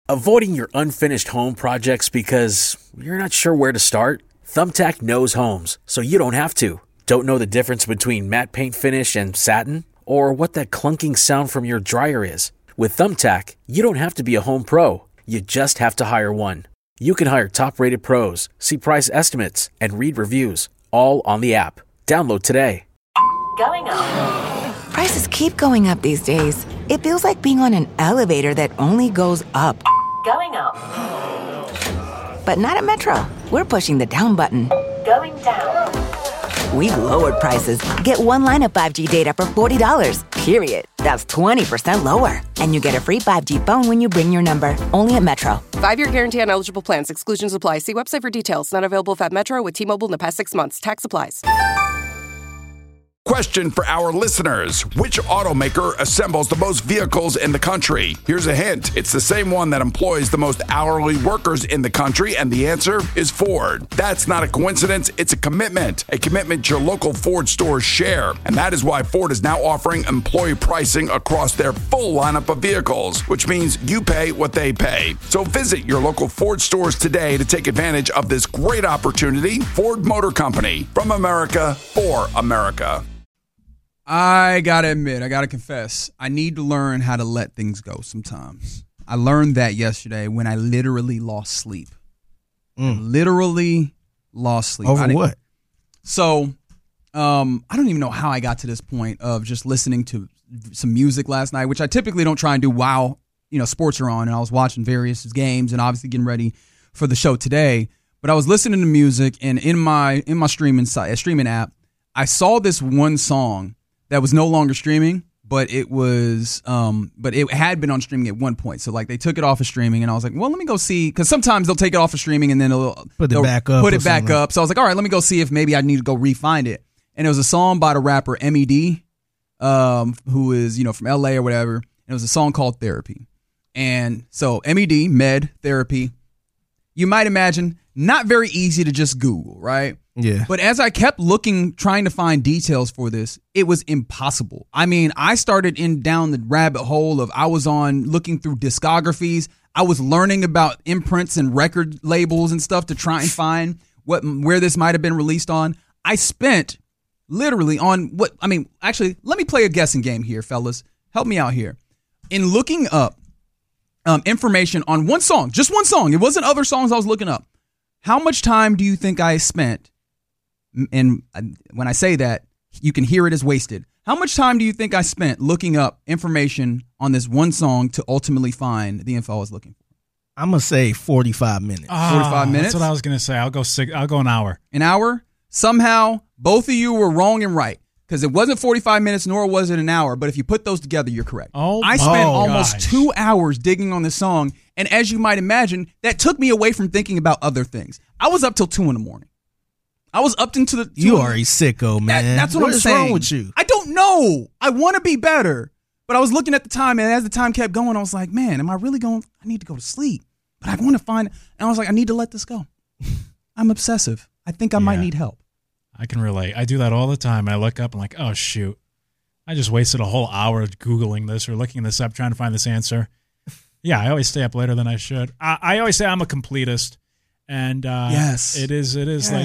Avoiding your unfinished home projects because you're not sure where to start? Thumbtack knows homes, so you don't have to. Don't know the difference between matte paint finish and satin? Or what that clunking sound from your dryer is? With Thumbtack, you don't have to be a home pro. You just have to hire one. You can hire top-rated pros, see price estimates, and read reviews, all on the app. Download today. Going up. Prices keep going up these days. It feels like being on an elevator that only goes up. Going up. But not at Metro. We're pushing the down button. Going down. We've lowered prices. Get one line of 5G data for $40, period. That's 20% lower. And you get a free 5G phone when you bring your number. Only at Metro. 5-year guarantee on eligible plans. Exclusions apply. See website for details. Not available if at Metro with T-Mobile in the past 6 months. Tax applies. Question for our listeners. Which automaker assembles the most vehicles in the country? Here's a hint. It's the same one that employs the most hourly workers in the country, and the answer is Ford. That's not a coincidence. It's a commitment your local Ford stores share. And that is why Ford is now offering employee pricing across their full lineup of vehicles, which means you pay what they pay. So visit your local Ford stores today to take advantage of this great opportunity. Ford Motor Company, from America for America. I gotta admit, I gotta confess, I need to learn how to let things go sometimes. I learned that yesterday when I literally lost sleep. Literally lost sleep. Over what? So, I don't even know how I got to this point of just listening to some music last night, which I typically don't try and do while, sports are on. And I was watching various games and obviously getting ready for the show today. But I was listening to music, and in my streaming app, I saw this one song that was no longer streaming, but it was, but it had been on streaming at one point. So like they took it off of streaming, and I was like, well, let me go see, because sometimes they'll take it off of streaming and then they'll put it back up. So I was like, all right, let me go see if maybe I need to go re-find it. And it was a song by the rapper MED, who is from LA or whatever. And it was a song called Therapy. And so Med Therapy. You might imagine not very easy to just Google, right? Yeah. But as I kept looking, trying to find details for this, it was impossible. I mean, I started down the rabbit hole of I was looking through discographies. I was learning about imprints and record labels and stuff to try and find where this might have been released on. I spent literally actually, let me play a guessing game here, fellas. Help me out here. In looking up information on one song, just one song, it wasn't other songs I was looking up. How much time do you think I spent? And when I say that, you can hear it as wasted. How much time do you think I spent looking up information on this one song to ultimately find the info I was looking for? I'm going to say 45 minutes. 45 minutes? That's what I was going to say. I'll go an hour. An hour? Somehow, both of you were wrong and right. Because it wasn't 45 minutes, nor was it an hour. But if you put those together, you're correct. I spent almost 2 hours digging on this song. And as you might imagine, that took me away from thinking about other things. I was up till 2 a.m. I was up into the... You are a sicko, man. That's what I'm saying. What's wrong with you? I don't know. I want to be better. But I was looking at the time, and as the time kept going, I was like, man, am I really going... I need to go to sleep. But I want to find... And I was like, I need to let this go. I'm obsessive. I think I might need help. I can relate. I do that all the time. I look up, I'm like, oh, shoot. I just wasted a whole hour Googling this or looking this up, trying to find this answer. Yeah, I always stay up later than I should. I always say I'm a completist. And yes, it is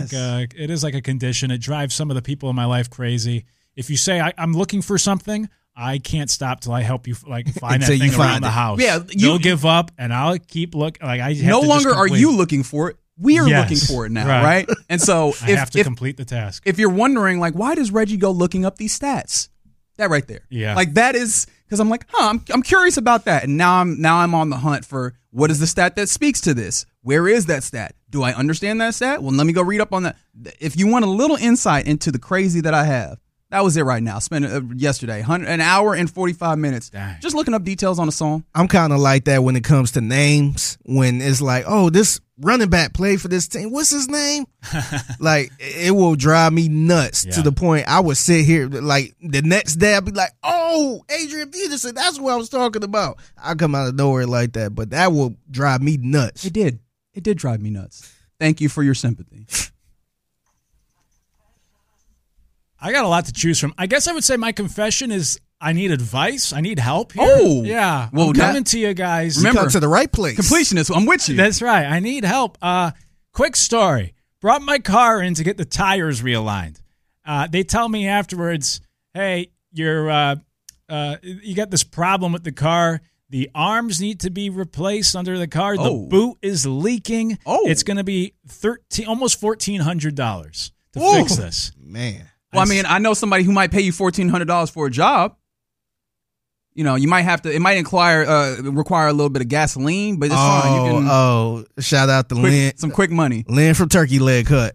like a condition. It drives some of the people in my life crazy. If you say I'm looking for something, I can't stop till I help you find that thing around the house. Yeah, you'll give up, and I'll keep looking. Like I no longer are you looking for it. We are looking for it now, right? And so I have to complete the task. If you're wondering, like, why does Reggie go looking up these stats? That right there, like that is because I'm like, I'm curious about that, and now I'm on the hunt for what is the stat that speaks to this. Where is that stat? Do I understand that stat? Well, let me go read up on that. If you want a little insight into the crazy that I have, that was it right now. Spent yesterday, an hour and 45 minutes just looking up details on a song. I'm kind of like that when it comes to names. When it's like, oh, this running back played for this team. What's his name? Like, it will drive me nuts to the point I would sit here, like, the next day I'd be like, oh, Adrian Peterson, that's what I was talking about. I come out of nowhere like that, but that will drive me nuts. It did drive me nuts. Thank you for your sympathy. I got a lot to choose from. I guess I would say my confession is I need advice. I need help here. Oh. Yeah. Well, I'm coming to you guys. Remember, Come to the right place. Completionist, I'm with you. That's right. I need help. Quick story. Brought my car in to get the tires realigned. They tell me afterwards, hey, you got this problem with the car. The arms need to be replaced under the car. The boot is leaking. It's going to be almost $1,400 to fix this. Man. Well, I mean, I know somebody who might pay you $1,400 for a job. You know, you might have to. It might require a little bit of gasoline, but it's fine. You can shout out to Lynn. Some quick money. Lynn from Turkey Leg Hut.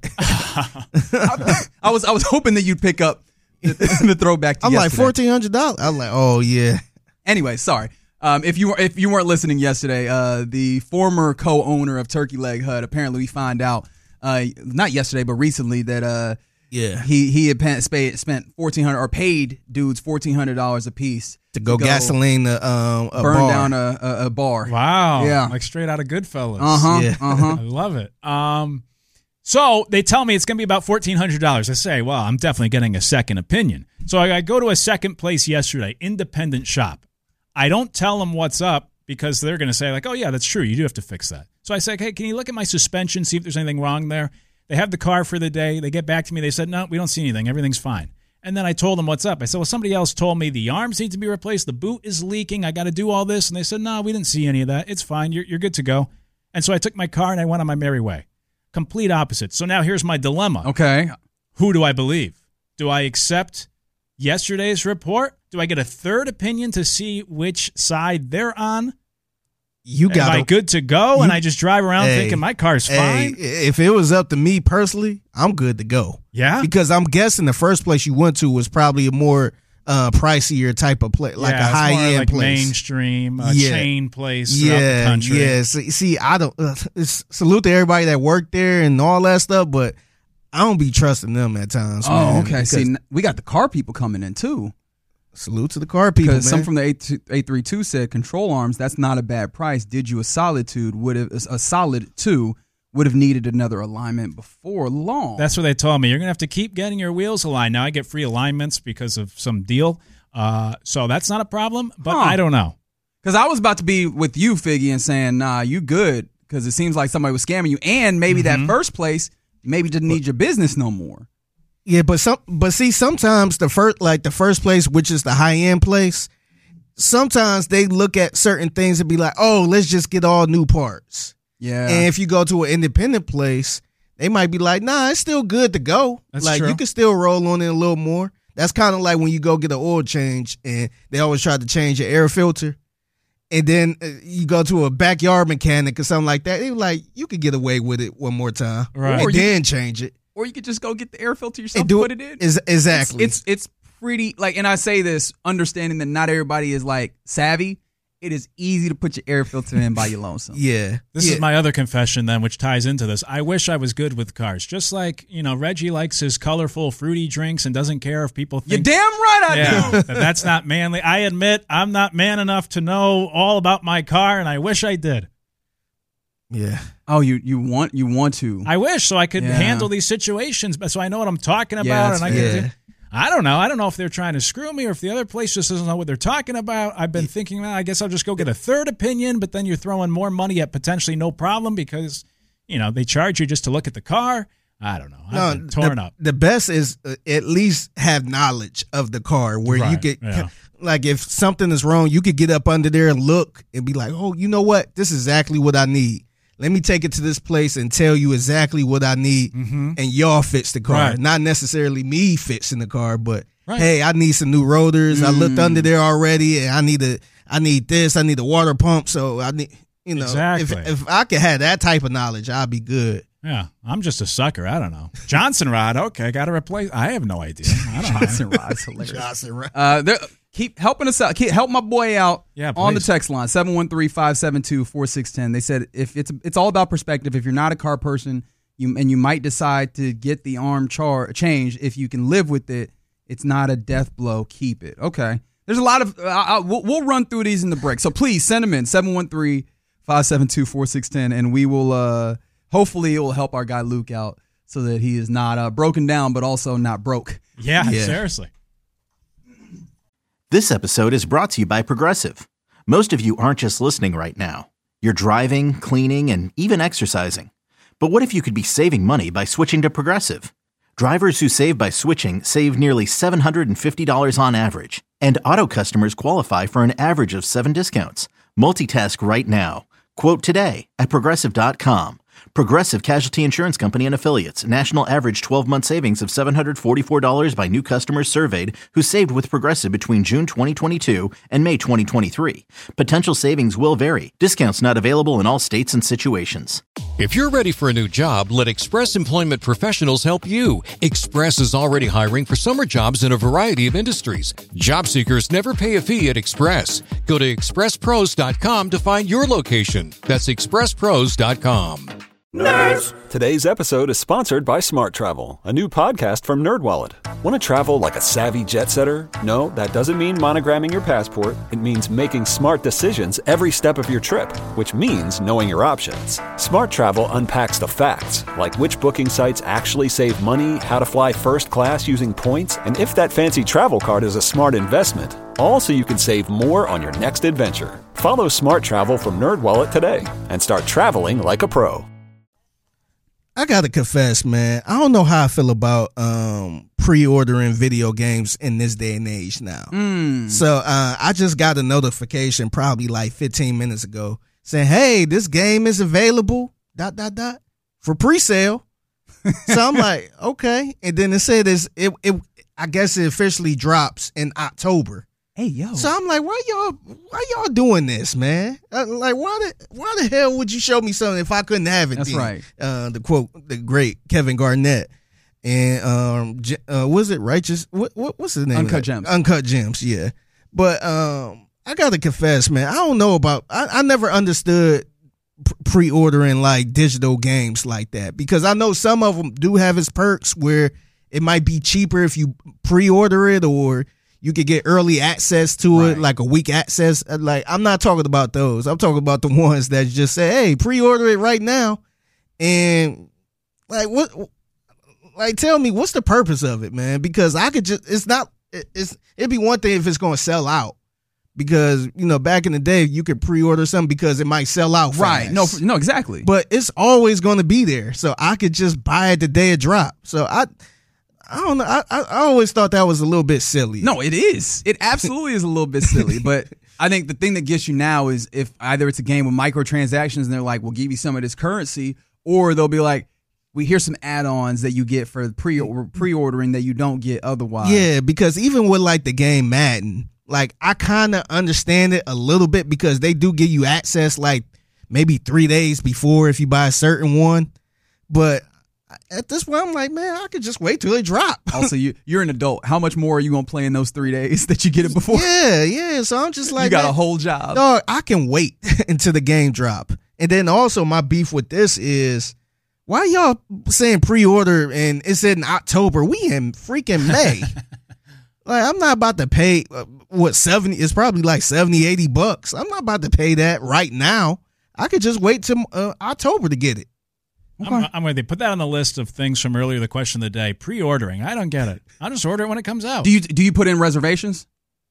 I was hoping that you'd pick up the throwback to I'm yesterday. like $1,400. I'm like, oh yeah. Anyway, sorry. If you weren't listening yesterday, the former co-owner of Turkey Leg Hut, apparently we find out not yesterday but recently that he had spent $1,400 or paid dudes $1,400 a piece to go gasoline a burn bar. down a bar. Wow. Yeah. Like straight out of Goodfellas. Yeah. I love it. So they tell me it's going to be about $1,400. I say, well, I'm definitely getting a second opinion. So I go to a second place yesterday, independent shop. I don't tell them what's up because they're going to say like, oh, yeah, that's true. You do have to fix that. So I say, hey, can you look at my suspension, see if there's anything wrong there? They have the car for the day. They get back to me. They said, no, we don't see anything. Everything's fine. And then I told them what's up. I said, well, somebody else told me the arms need to be replaced. The boot is leaking. I got to do all this. And they said, no, we didn't see any of that. It's fine. You're good to go. And so I took my car and I went on my merry way. Complete opposite. So now here's my dilemma. Okay. Who do I believe? Do I accept yesterday's report? Do I get a third opinion to see which side they're on? Am I good to go? And I just drive around thinking my car's fine? If it was up to me personally, I'm good to go. Yeah? Because I'm guessing the first place you went to was probably a more pricier type of place, like a high-end like place. Mainstream, chain place throughout the country. Yeah, see, I don't salute to everybody that worked there and all that stuff, but I don't be trusting them at times. Oh, okay. See, we got the car people coming in, too. Salute to the car people, man. Because some from the 832 said control arms, that's not a bad price. Did you a solid 2 would have needed another alignment before long. That's what they told me. You're going to have to keep getting your wheels aligned. Now I get free alignments because of some deal. So that's not a problem, but I don't know. Because I was about to be with you, Figgy, and saying, nah, you good. Because it seems like somebody was scamming you. And maybe that first place maybe didn't need your business no more. Yeah, but see, sometimes the first place, which is the high end place, sometimes they look at certain things and be like, oh, let's just get all new parts. Yeah. And if you go to an independent place, they might be like, nah, it's still good to go. That's true. You can still roll on it a little more. That's kind of like when you go get an oil change and they always try to change your air filter. And then you go to a backyard mechanic or something like that. They're like, you could get away with it one more time. Right. And then change it. Or you could just go get the air filter yourself and put it in. Exactly. It's pretty, like, and I say this understanding that not everybody is, like, savvy. It is easy to put your air filter in by your lonesome. Yeah. This is my other confession then, which ties into this. I wish I was good with cars. Just like, Reggie likes his colorful, fruity drinks and doesn't care if people think... You're damn right I do. That's not manly. I admit I'm not man enough to know all about my car, and I wish I did. Yeah. Oh, you want to. I wish, so I could handle these situations, so I know what I'm talking about. I don't know. I don't know if they're trying to screw me or if the other place just doesn't know what they're talking about. I've been thinking, I guess I'll just go get a third opinion, but then you're throwing more money at potentially no problem because, they charge you just to look at the car. I don't know. I've been torn up. The best is at least have knowledge of the car where you could, like if something is wrong, you could get up under there and look and be like, oh, you know what? This is exactly what I need. Let me take it to this place and tell you exactly what I need, and y'all fix the car. Right. Not necessarily me fixing the car, but hey, I need some new rotors. I looked under there already, and I need this. I need a water pump. So I need, exactly. If I could have that type of knowledge, I'd be good. Yeah, I'm just a sucker. I don't know. Johnson rod. Okay, got to replace. I have no idea. I don't know. Johnson rod's hilarious. Johnson rod. Keep helping us out. Help my boy out on the please. text line, 713-572-4610. They said if it's all about perspective. If you're not a car person, you might decide to get the arm changed. If you can live with it, it's not a death blow. Keep it. Okay. There's a lot of we'll run through these in the break. So please send them in, 713-572-4610, and we will hopefully it will help our guy Luke out so that he is not broken down, but also not broke. Yeah. Seriously. This episode is brought to you by Progressive. Most of you aren't just listening right now. You're driving, cleaning, and even exercising. But what if you could be saving money by switching to Progressive? Drivers who save by switching save nearly $750 on average. And auto customers qualify for an average of 7 discounts. Multitask right now. Quote today at Progressive.com. Progressive Casualty Insurance Company and Affiliates. National average 12-month savings of $744 by new customers surveyed who saved with Progressive between June 2022 and May 2023. Potential savings will vary. Discounts not available in all states and situations. If you're ready for a new job, let Express Employment Professionals help you. Express is already hiring for summer jobs in a variety of industries. Job seekers never pay a fee at Express. Go to expresspros.com to find your location. That's expresspros.com. Nerds! Today's episode is sponsored by Smart Travel, a new podcast from NerdWallet. Want to travel like a savvy jet setter? No, that doesn't mean monogramming your passport. It means making smart decisions every step of your trip, which means knowing your options. Smart Travel unpacks the facts, like which booking sites actually save money, how to fly first class using points, and if that fancy travel card is a smart investment. All so you can save more on your next adventure. Follow Smart Travel from NerdWallet today and start traveling like a pro. I gotta confess, man, I don't know how I feel about pre-ordering video games in this day and age now. So I just got a notification probably like 15 minutes ago saying, hey, this game is available, ... for pre-sale. So I'm like, okay. And then it said I guess it officially drops in October. Hey, yo. So I'm like, why y'all doing this, man? Like, why the hell would you show me something if I couldn't have it? That's then? right. The quote, the great Kevin Garnett. And was it Righteous? What's his name? Uncut Gems. Uncut Gems, yeah. But I gotta confess, man, I don't know about. I never understood pre-ordering like digital games like that, because I know some of them do have its perks where it might be cheaper if you pre-order it, or you could get early access to it, like a week access. Like, I'm not talking about those. I'm talking about the ones that just say, hey, pre-order it right now. And like, what, like, tell me, what's the purpose of it, man? Because I could just, it'd be one thing if it's going to sell out. Because, you know, back in the day, you could pre-order something because it might sell out fast. Right. No, exactly. But it's always going to be there. So I could just buy it the day it drop. So I don't know. I always thought that was a little bit silly. No, it is. It absolutely is a little bit silly. But I think the thing that gets you now is if either it's a game with microtransactions and they're like, we'll give you some of this currency, or they'll be like, here's some add-ons that you get for pre-ordering that you don't get otherwise. Yeah, because even with like the game Madden, like I kind of understand it a little bit because they do give you access like maybe 3 days before if you buy a certain one. But at this point, I'm like, man, I could just wait till it drop. Also, you're an adult. How much more are you going to play in those 3 days that you get it before? Yeah. So I'm just like, you got a whole job. Dog, I can wait until the game drop. And then also my beef with this is, why y'all saying pre-order and it's in October? We in freaking May. Like, I'm not about to pay, it's probably like $70, $80. I'm not about to pay that right now. I could just wait till October to get it. Okay. I'm with you. Put that on the list of things from earlier, the question of the day. Pre-ordering. I don't get it. I'll just order it when it comes out. Do you put in reservations?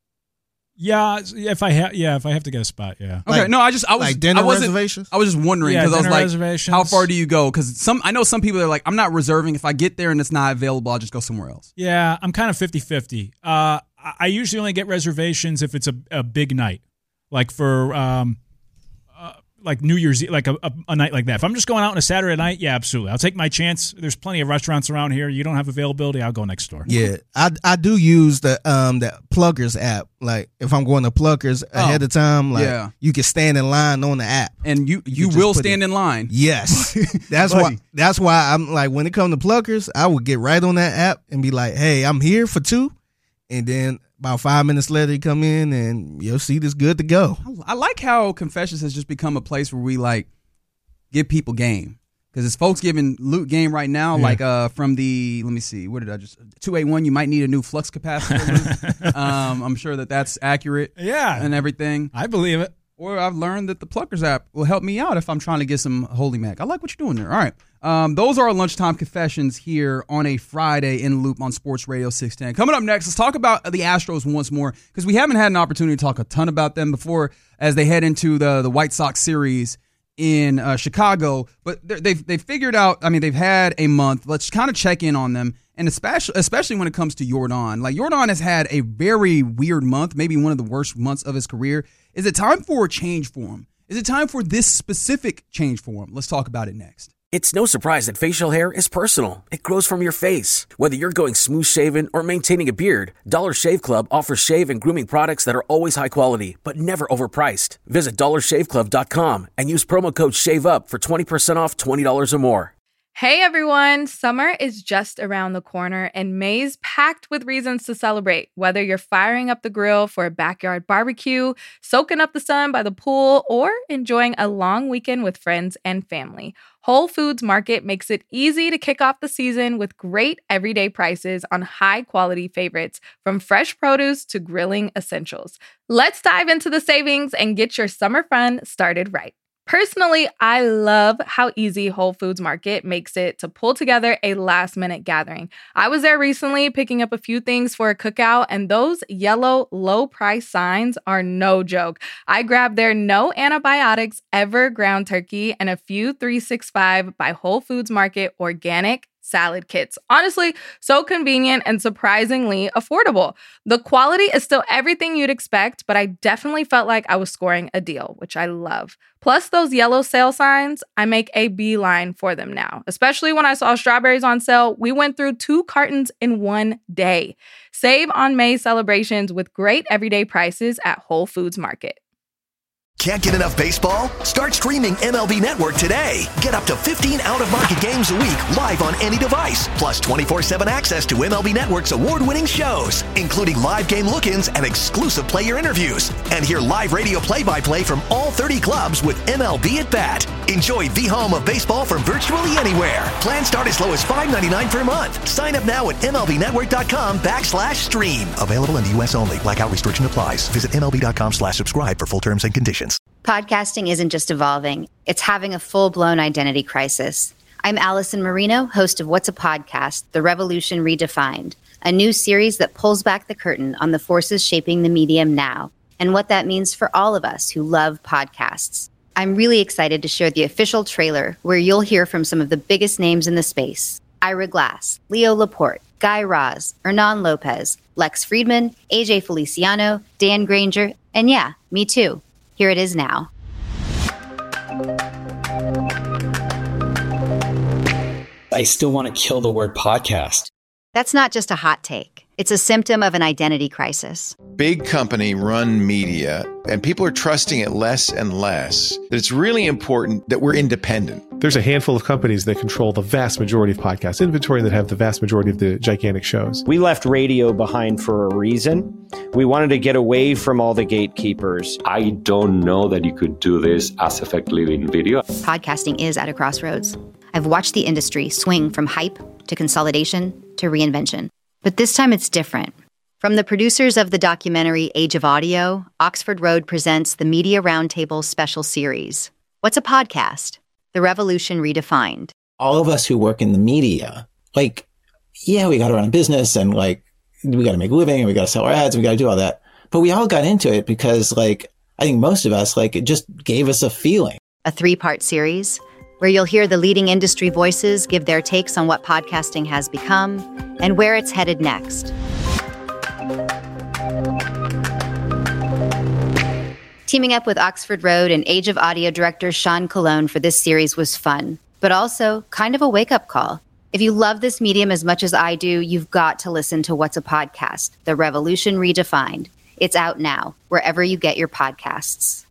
Yeah, if I have to get a spot, yeah. Okay, like, no, I was like dinner reservations. I was just wondering because I was like, reservations. how far do you go? Because I know some people are like, I'm not reserving. If I get there and it's not available, I'll just go somewhere else. Yeah, I'm kind of 50-50. I usually only get reservations if it's a big night, like for like New Year's Eve, like a night like that. If I'm just going out on a Saturday night, yeah, absolutely. I'll take my chance. There's plenty of restaurants around here. You don't have availability, I'll go next door. Yeah, I do use the Pluggers app. Like if I'm going to Pluggers ahead of time, like you can stand in line on the app, and you will stand in line. Yes, that's why I'm like, when it comes to Pluggers, I would get right on that app and be like, hey, I'm here for 2, and then about 5 minutes later, you come in and your seat is good to go. I like how Confessions has just become a place where we like give people game. Because it's folks giving loot game right now, like from the, let me see, what did I just, 281, you might need a new flux capacitor loot. I'm sure that's accurate. Yeah. And everything. I believe it. Or I've learned that the Pluckers app will help me out if I'm trying to get some Holy Mac. I like what you're doing there. All right. Those are our lunchtime confessions here on a Friday in Loop on Sports Radio 610. Coming up next, let's talk about the Astros once more, because we haven't had an opportunity to talk a ton about them before as they head into the White Sox series in Chicago. But they've figured out, I mean, they've had a month. Let's kind of check in on them. And especially when it comes to Yordan. Like, Yordan has had a very weird month, maybe one of the worst months of his career. Is it time for a change for him? Is it time for this specific change for him? Let's talk about it next. It's no surprise that facial hair is personal. It grows from your face. Whether you're going smooth shaven or maintaining a beard, Dollar Shave Club offers shave and grooming products that are always high quality, but never overpriced. Visit dollarshaveclub.com and use promo code SHAVEUP for 20% off $20 or more. Hey everyone, summer is just around the corner and May's packed with reasons to celebrate. Whether you're firing up the grill for a backyard barbecue, soaking up the sun by the pool, or enjoying a long weekend with friends and family, Whole Foods Market makes it easy to kick off the season with great everyday prices on high-quality favorites, from fresh produce to grilling essentials. Let's dive into the savings and get your summer fun started right. Personally, I love how easy Whole Foods Market makes it to pull together a last-minute gathering. I was there recently picking up a few things for a cookout, and those yellow low-price signs are no joke. I grabbed their no antibiotics ever ground turkey and a few 365 by Whole Foods Market organic salad kits. Honestly, so convenient and surprisingly affordable. The quality is still everything you'd expect, but I definitely felt like I was scoring a deal, which I love. Plus those yellow sale signs, I make a beeline for them now. Especially when I saw strawberries on sale, we went through 2 cartons in one day. Save on May celebrations with great everyday prices at Whole Foods Market. Can't get enough baseball? Start streaming MLB Network today. Get up to 15 out-of-market games a week live on any device, plus 24/7 access to MLB Network's award-winning shows, including live game look-ins and exclusive player interviews. And hear live radio play-by-play from all 30 clubs with MLB at Bat. Enjoy the home of baseball from virtually anywhere. Plans start as low as $5.99 per month. Sign up now at MLBnetwork.com/stream. Available in the U.S. only. Blackout restriction applies. Visit MLB.com/subscribe for full terms and conditions. Podcasting isn't just evolving, it's having a full-blown identity crisis. I'm Allison Marino, host of What's a Podcast? The Revolution Redefined, a new series that pulls back the curtain on the forces shaping the medium now and what that means for all of us who love podcasts. I'm really excited to share the official trailer where you'll hear from some of the biggest names in the space. Ira Glass, Leo Laporte, Guy Raz, Hernan Lopez, Lex Friedman, AJ Feliciano, Dan Granger, and yeah, me too. Here it is now. I still want to kill the word podcast. That's not just a hot take. It's a symptom of an identity crisis. Big company run media, and people are trusting it less and less. That it's really important that we're independent. There's a handful of companies that control the vast majority of podcast inventory that have the vast majority of the gigantic shows. We left radio behind for a reason. We wanted to get away from all the gatekeepers. I don't know that you could do this as effectively in video. Podcasting is at a crossroads. I've watched the industry swing from hype to consolidation to reinvention. But this time it's different. From the producers of the documentary Age of Audio, Oxford Road presents the Media Roundtable special series. What's a podcast? The Revolution Redefined. All of us who work in the media, we got to run a business and we got to make a living and we got to sell our ads and we got to do all that. But we all got into it because I think most of us, it just gave us a feeling. A 3-part series where you'll hear the leading industry voices give their takes on what podcasting has become and where it's headed next. Teaming up with Oxford Road and Age of Audio director Sean Colon for this series was fun, but also kind of a wake-up call. If you love this medium as much as I do, you've got to listen to What's a Podcast? The Revolution Redefined. It's out now, wherever you get your podcasts.